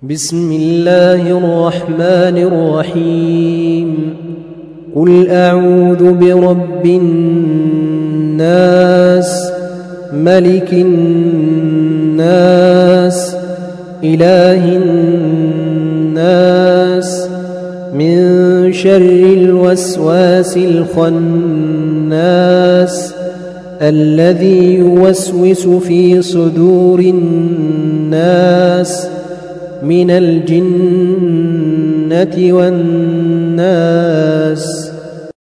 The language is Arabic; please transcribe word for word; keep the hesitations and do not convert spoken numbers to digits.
بسم الله الرحمن الرحيم قل أعوذ برب الناس ملك الناس إله الناس من شر الوسواس الخناس الذي يوسوس في صدور الناس من الجنة والناس.